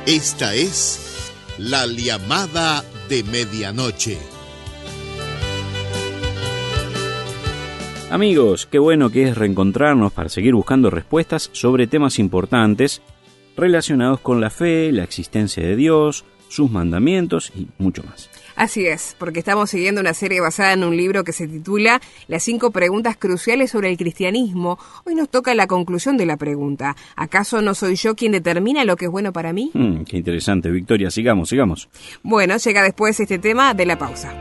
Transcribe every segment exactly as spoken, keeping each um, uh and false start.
Esta es la llamada de medianoche. Amigos, qué bueno que es reencontrarnos para seguir buscando respuestas sobre temas importantes relacionados con la fe, la existencia de Dios, sus mandamientos y mucho más. Así es, porque estamos siguiendo una serie basada en un libro que se titula Las cinco preguntas cruciales sobre el cristianismo. Hoy nos toca la conclusión de la pregunta: ¿acaso no soy yo quien determina lo que es bueno para mí? Mm, qué interesante, Victoria. Sigamos, sigamos. Bueno, llega después este tema de la pausa.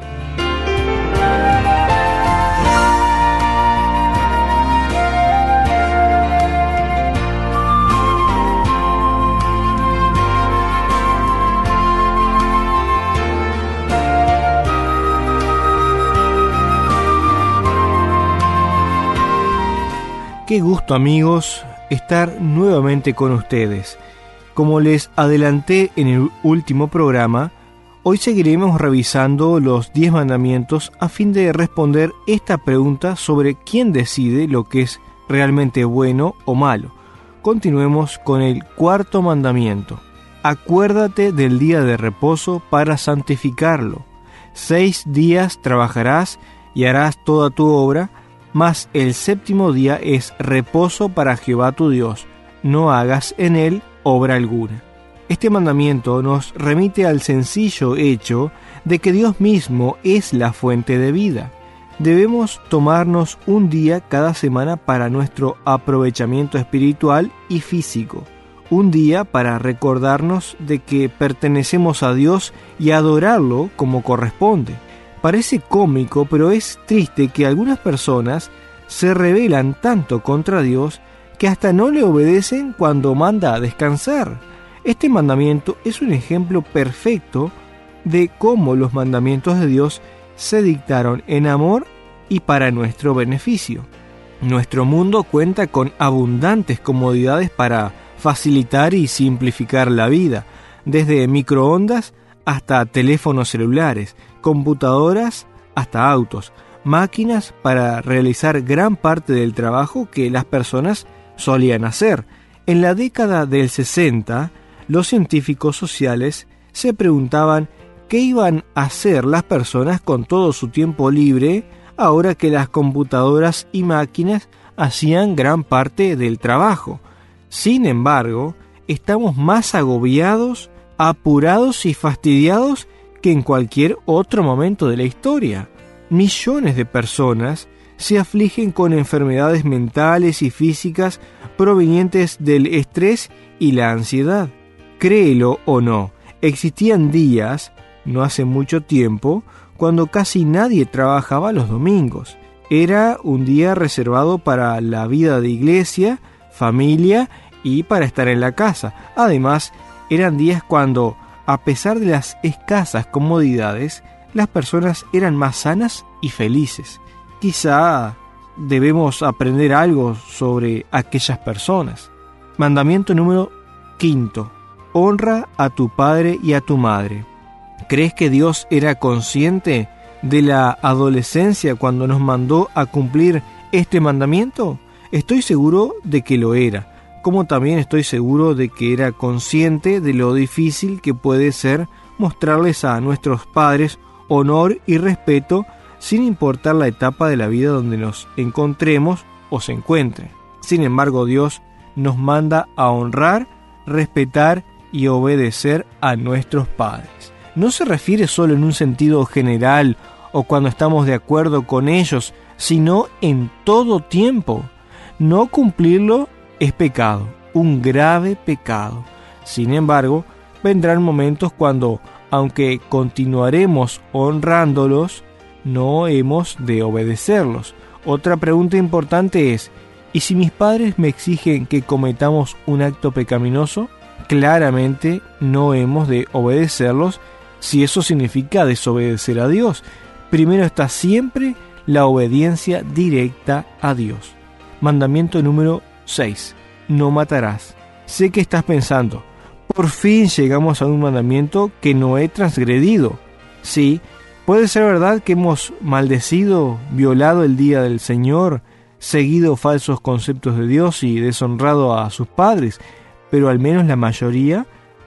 Qué gusto, amigos, estar nuevamente con ustedes. Como les adelanté en el último programa, hoy seguiremos revisando los diez mandamientos a fin de responder esta pregunta sobre quién decide lo que es realmente bueno o malo. Continuemos con el cuarto mandamiento. Acuérdate del día de reposo para santificarlo. Seis días trabajarás y harás toda tu obra, mas el séptimo día es reposo para Jehová tu Dios, no hagas en él obra alguna. Este mandamiento nos remite al sencillo hecho de que Dios mismo es la fuente de vida. Debemos tomarnos un día cada semana para nuestro aprovechamiento espiritual y físico, un día para recordarnos de que pertenecemos a Dios y adorarlo como corresponde. Parece cómico, pero es triste que algunas personas se rebelan tanto contra Dios que hasta no le obedecen cuando manda a descansar. Este mandamiento es un ejemplo perfecto de cómo los mandamientos de Dios se dictaron en amor y para nuestro beneficio. Nuestro mundo cuenta con abundantes comodidades para facilitar y simplificar la vida, desde microondas hasta teléfonos celulares, computadoras hasta autos, máquinas para realizar gran parte del trabajo que las personas solían hacer. En la década del sesenta, los científicos sociales se preguntaban qué iban a hacer las personas con todo su tiempo libre ahora que las computadoras y máquinas hacían gran parte del trabajo. Sin embargo, estamos más agobiados, apurados y fastidiados que en cualquier otro momento de la historia. Millones de personas se afligen con enfermedades mentales y físicas provenientes del estrés y la ansiedad. Créelo o no, existían días, no hace mucho tiempo, cuando casi nadie trabajaba los domingos. Era un día reservado para la vida de iglesia, familia y para estar en la casa. Además, eran días cuando, a pesar de las escasas comodidades, las personas eran más sanas y felices. Quizá debemos aprender algo sobre aquellas personas. Mandamiento número quinto. Honra a tu padre y a tu madre. ¿Crees que Dios era consciente de la adolescencia cuando nos mandó a cumplir este mandamiento? Estoy seguro de que lo era. Como también estoy seguro de que era consciente de lo difícil que puede ser mostrarles a nuestros padres honor y respeto sin importar la etapa de la vida donde nos encontremos o se encuentren. Sin embargo, Dios nos manda a honrar, respetar y obedecer a nuestros padres. No se refiere solo en un sentido general o cuando estamos de acuerdo con ellos, sino en todo tiempo. No cumplirlo es pecado, un grave pecado. Sin embargo, vendrán momentos cuando, aunque continuaremos honrándolos, no hemos de obedecerlos. Otra pregunta importante es, ¿y si mis padres me exigen que cometamos un acto pecaminoso? Claramente no hemos de obedecerlos si eso significa desobedecer a Dios. Primero está siempre la obediencia directa a Dios. Mandamiento número seis. No matarás. Sé que estás pensando, por fin llegamos a un mandamiento que no he transgredido. Sí, puede ser verdad que hemos maldecido, violado el día del Señor, seguido falsos conceptos de Dios y deshonrado a sus padres, pero al menos la mayoría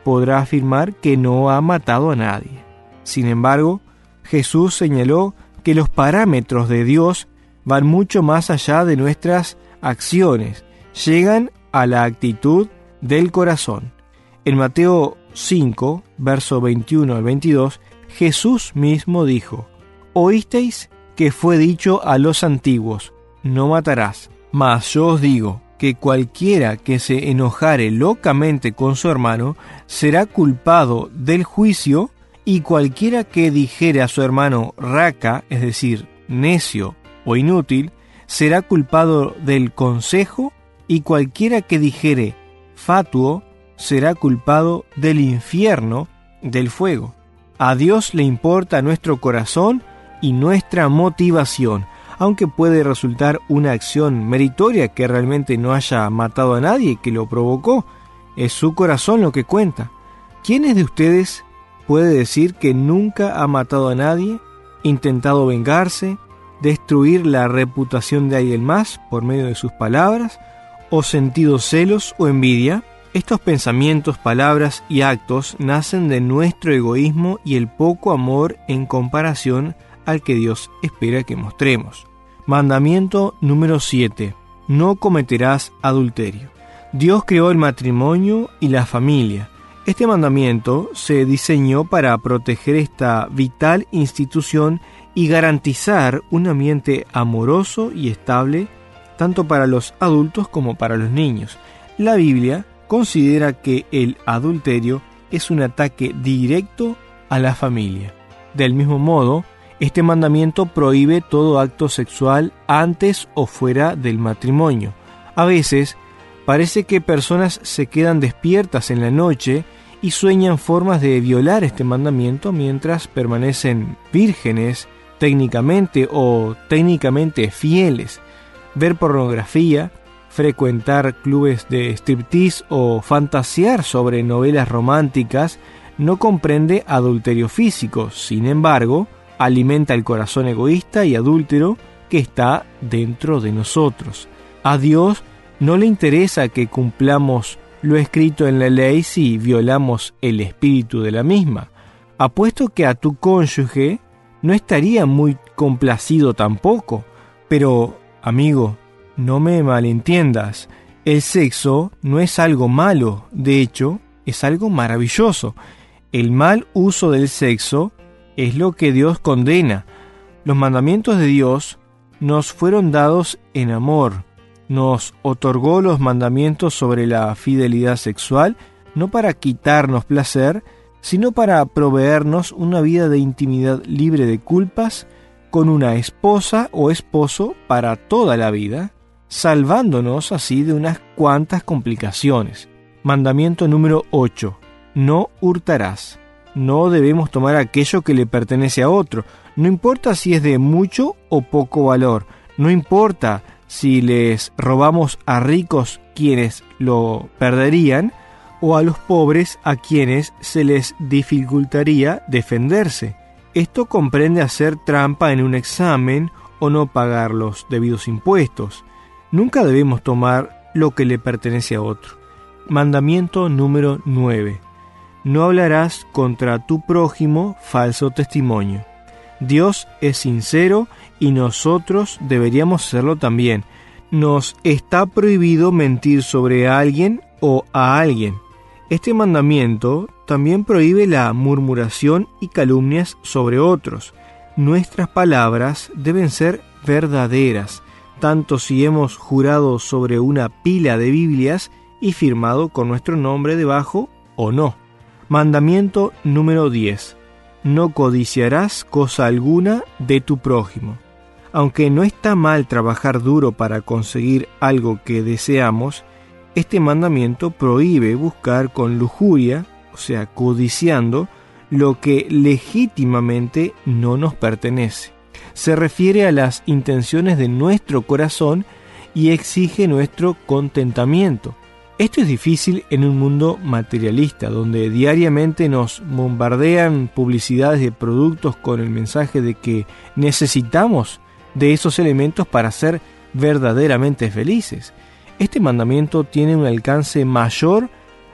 podrá afirmar que no ha matado a nadie. Sin embargo, Jesús señaló que los parámetros de Dios van mucho más allá de nuestras acciones, llegan a la actitud del corazón. En Mateo cinco, verso veintiuno al veintidós, Jesús mismo dijo: «Oísteis que fue dicho a los antiguos, no matarás. Mas yo os digo que cualquiera que se enojare locamente con su hermano será culpado del juicio, y cualquiera que dijere a su hermano raca, es decir, necio o inútil, será culpado del consejo, y cualquiera que dijere fatuo será culpado del infierno, del fuego». A Dios le importa nuestro corazón y nuestra motivación, aunque puede resultar una acción meritoria que realmente no haya matado a nadie que lo provocó. Es su corazón lo que cuenta. ¿Quiénes de ustedes puede decir que nunca ha matado a nadie, intentado vengarse, destruir la reputación de alguien más por medio de sus palabras, o sentido celos o envidia? Estos pensamientos, palabras y actos nacen de nuestro egoísmo y el poco amor en comparación al que Dios espera que mostremos. Mandamiento número siete. No cometerás adulterio. Dios creó el matrimonio y la familia. Este mandamiento se diseñó para proteger esta vital institución y garantizar un ambiente amoroso y estable tanto para los adultos como para los niños. La Biblia considera que el adulterio es un ataque directo a la familia. Del mismo modo, este mandamiento prohíbe todo acto sexual antes o fuera del matrimonio. A veces, parece que personas se quedan despiertas en la noche y sueñan formas de violar este mandamiento mientras permanecen vírgenes técnicamente o técnicamente fieles. Ver pornografía, frecuentar clubes de striptease o fantasear sobre novelas románticas no comprende adulterio físico. Sin embargo, alimenta el corazón egoísta y adúltero que está dentro de nosotros. A Dios no le interesa que cumplamos lo escrito en la ley si violamos el espíritu de la misma. Apuesto que a tu cónyuge no estaría muy complacido tampoco. Pero, amigo, no me malentiendas, el sexo no es algo malo, de hecho, es algo maravilloso. El mal uso del sexo es lo que Dios condena. Los mandamientos de Dios nos fueron dados en amor. Nos otorgó los mandamientos sobre la fidelidad sexual, no para quitarnos placer, sino para proveernos una vida de intimidad libre de culpas con una esposa o esposo para toda la vida, salvándonos así de unas cuantas complicaciones. Mandamiento número ocho. No hurtarás. No debemos tomar aquello que le pertenece a otro, no importa si es de mucho o poco valor, no importa si les robamos a ricos quienes lo perderían, o a los pobres a quienes se les dificultaría defenderse. Esto comprende hacer trampa en un examen o no pagar los debidos impuestos. Nunca debemos tomar lo que le pertenece a otro. Mandamiento número nueve. No hablarás contra tu prójimo falso testimonio. Dios es sincero y nosotros deberíamos serlo también. Nos está prohibido mentir sobre alguien o a alguien. Este mandamiento también prohíbe la murmuración y calumnias sobre otros. Nuestras palabras deben ser verdaderas, tanto si hemos jurado sobre una pila de Biblias y firmado con nuestro nombre debajo o no. Mandamiento número diez. No codiciarás cosa alguna de tu prójimo. Aunque no está mal trabajar duro para conseguir algo que deseamos, este mandamiento prohíbe buscar con lujuria, o sea, codiciando, lo que legítimamente no nos pertenece. Se refiere a las intenciones de nuestro corazón y exige nuestro contentamiento. Esto es difícil en un mundo materialista, donde diariamente nos bombardean publicidades de productos con el mensaje de que necesitamos de esos elementos para ser verdaderamente felices. Este mandamiento tiene un alcance mayor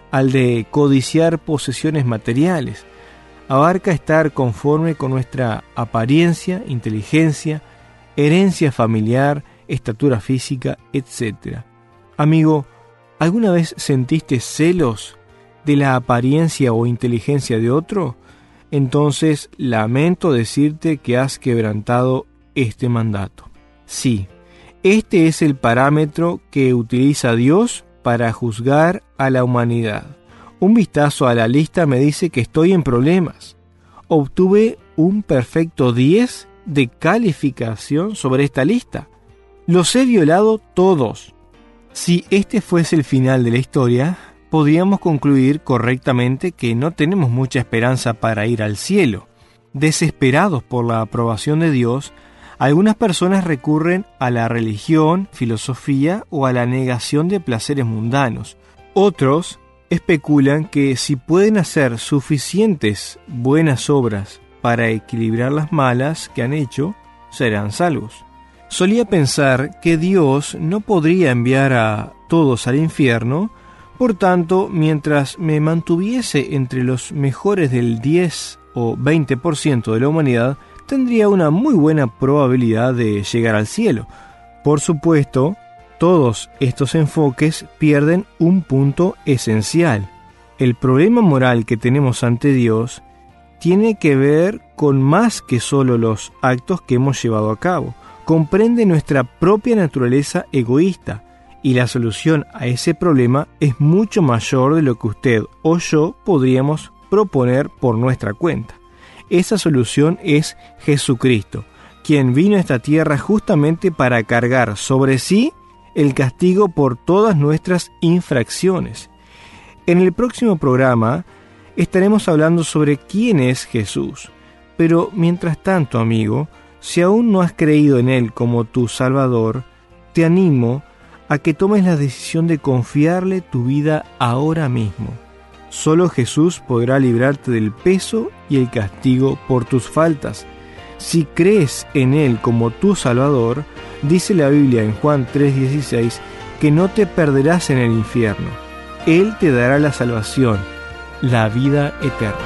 al de codiciar posesiones materiales. Abarca estar conforme con nuestra apariencia, inteligencia, herencia familiar, estatura física, etcétera. Amigo, ¿alguna vez sentiste celos de la apariencia o inteligencia de otro? Entonces lamento decirte que has quebrantado este mandato. Sí, este es el parámetro que utiliza Dios para juzgar a la humanidad. Un vistazo a la lista me dice que estoy en problemas. Obtuve un perfecto diez de calificación sobre esta lista. Los he violado todos. Si este fuese el final de la historia, podríamos concluir correctamente que no tenemos mucha esperanza para ir al cielo. Desesperados por la aprobación de Dios, algunas personas recurren a la religión, filosofía o a la negación de placeres mundanos. Otros especulan que si pueden hacer suficientes buenas obras para equilibrar las malas que han hecho, serán salvos. Solía pensar que Dios no podría enviar a todos al infierno, por tanto, mientras me mantuviese entre los mejores del diez o veinte por ciento de la humanidad, tendría una muy buena probabilidad de llegar al cielo. Por supuesto, todos estos enfoques pierden un punto esencial. El problema moral que tenemos ante Dios tiene que ver con más que solo los actos que hemos llevado a cabo. Comprende nuestra propia naturaleza egoísta, y la solución a ese problema es mucho mayor de lo que usted o yo podríamos proponer por nuestra cuenta. Esa solución es Jesucristo, quien vino a esta tierra justamente para cargar sobre sí el castigo por todas nuestras infracciones. En el próximo programa estaremos hablando sobre quién es Jesús. Pero mientras tanto, amigo, si aún no has creído en Él como tu Salvador, te animo a que tomes la decisión de confiarle tu vida ahora mismo. Solo Jesús podrá librarte del peso y el castigo por tus faltas. Si crees en Él como tu Salvador, dice la Biblia en Juan tres dieciséis, que no te perderás en el infierno. Él te dará la salvación, la vida eterna.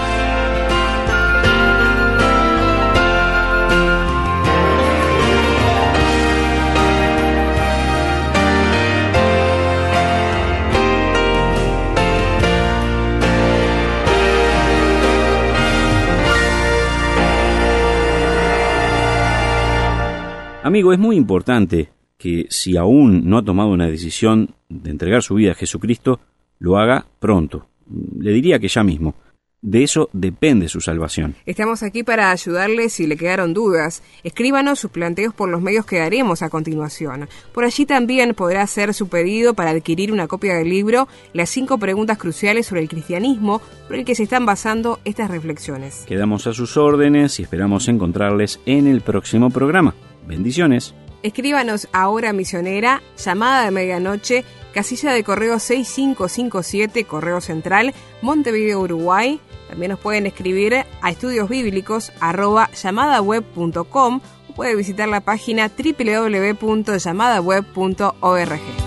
Amigo, es muy importante que si aún no ha tomado una decisión de entregar su vida a Jesucristo, lo haga pronto. Le diría que ya mismo. De eso depende su salvación. Estamos aquí para ayudarle si le quedaron dudas. Escríbanos sus planteos por los medios que daremos a continuación. Por allí también podrá hacer su pedido para adquirir una copia del libro Las cinco preguntas cruciales sobre el cristianismo, por el que se están basando estas reflexiones. Quedamos a sus órdenes y esperamos encontrarles en el próximo programa. Bendiciones. Escríbanos a Hora Misionera, llamada de medianoche, casilla de correo seis cinco cinco siete, Correo Central, Montevideo, Uruguay. También nos pueden escribir a estudiosbíblicos arroba llamadaweb punto com o puede visitar la página doble u doble u doble u punto llamadaweb punto org.